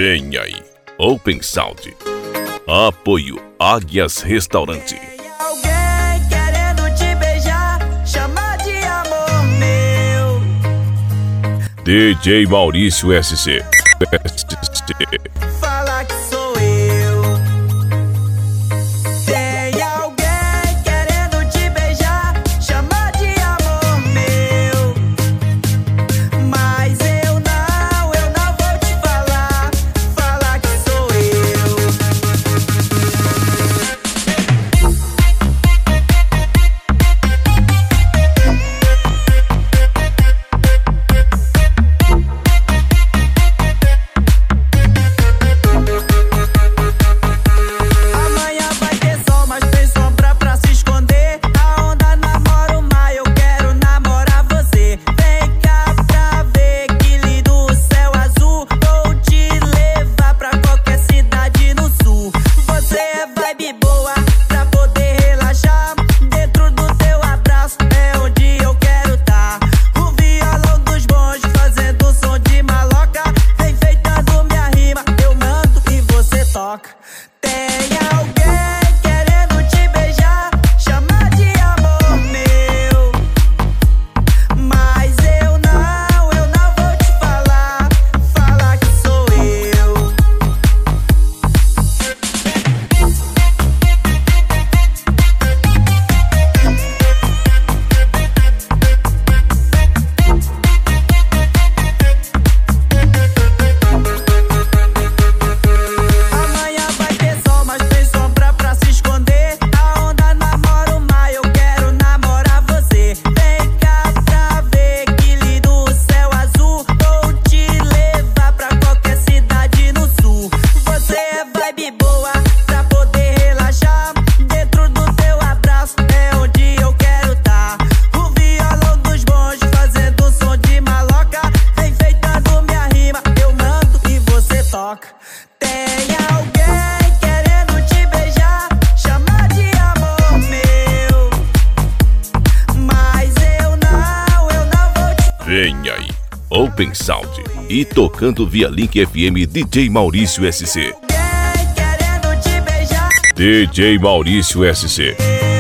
Vem aí, Open Sound. Apoio Águias Restaurante. Alguém querendo te beijar, chama de amor meu. DJ Maurício SC. Fala que sou eu. Tem alguém querendo te beijar, chama de amor meu. Mas eu não vou te falar. Fala que sou eu. Amanhã vai ter sol, mas tem sombra pra se esconder. A onda namora o mar, eu quero namorar você. Vem cá pra ver que lindo o céu azul. Vou te levar pra qualquer cidade no sul. Você é vibe boa pra poder relaxar. Dentro do teu abraço é onde eu quero tá. O violão dos bons fazendo som de maloca. Enfeitando minha rima, eu mando e você toca. Tem alguém querendo te beijar, chama de amor meu. Mas eu não vou te falar. Fala que sou eu. Amanhã vai ter sol, mas tem sombra pra se esconder. A onda namora o mar, eu quero namorar você. Vem cá pra ver que lindo o céu azul. Vou te levar pra qualquer cidade no sul. Você é vibe boa pra poder relaxar. Dentro do teu abraço é onde eu quero tá. O violão dos bons fazendo som de maloca. Enfeitando minha rima, eu mando e você toca. Tem alguém querendo te beijar, chama de amor meu. Mas eu não vou te. Vem aí, Open Sound. E tocando via Link FM, DJ Maurício SC. Alguém querendo te beijar. DJ Maurício SC.